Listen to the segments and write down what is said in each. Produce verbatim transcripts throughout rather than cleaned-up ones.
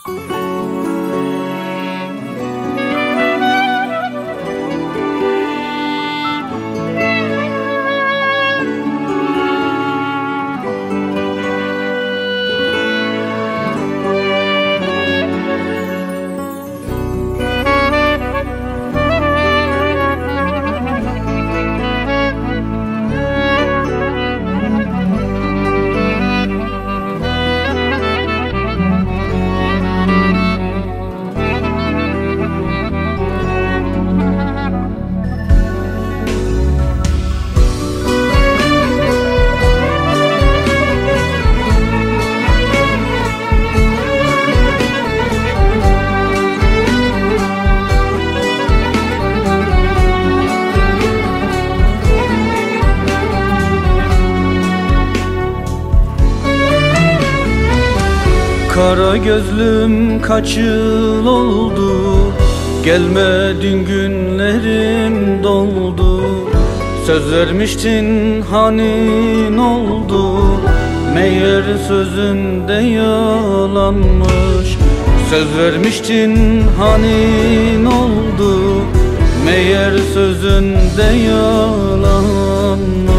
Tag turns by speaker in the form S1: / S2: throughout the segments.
S1: Kara gözlüm kaç yıl oldu, gelmedin günlerim doldu. Söz vermiştin hani oldu, meğer sözünde yalanmış. Söz vermiştin hani oldu, meğer sözünde yalanmış.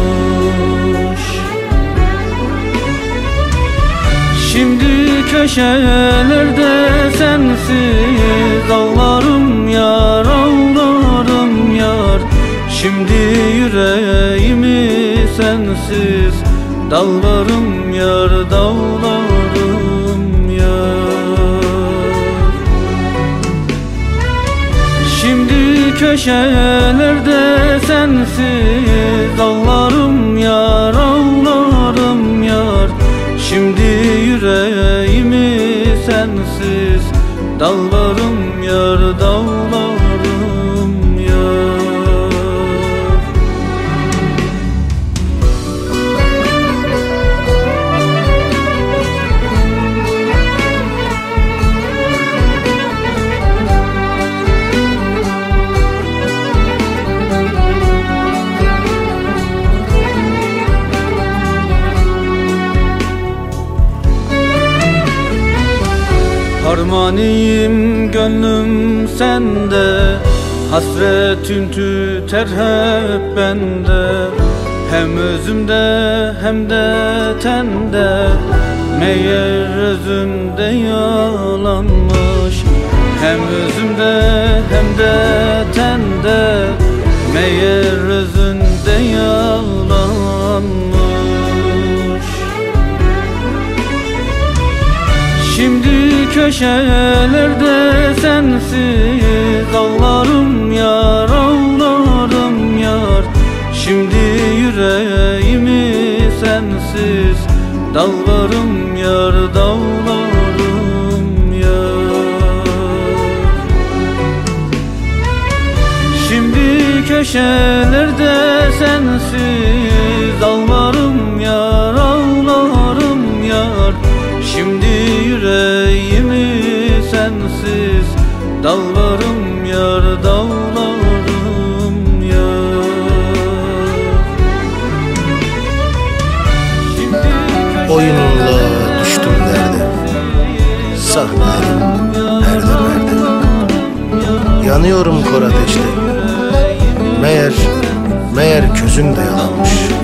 S1: Şimdi köşelerde sensiz ağlarım yar, ağlarım yar. Şimdi yüreğimi sensiz dağlarım yar, dağlarım yar. Şimdi köşelerde sensiz ağlarım yar, ağlarım yar. Şimdi yüreğimi sensiz dağlarım yar, dağlarım yar. Harmaniyim gönlüm sende, hasretin tüter hep bende. Hem özümde hem de tende, meğer özümde yalanmış. Hem özümde hem de tende, meğer özünde yalanmış. Şimdi köşelerde sensiz ağlarım yar, ağlarım yar. Şimdi yüreğimi sensiz dağlarım yar, dağlarım yar. Şimdi köşelerde sensiz ağlarım yar, ağlarım yar. Şimdi yüreğimi sensiz dağlarım yar, dağlarım yar. Şimdi
S2: oyununla düştüm derde, sahnelerim perde perde. Yanıyorum kor ateşte, meğer, meğer közüm de yalanmış.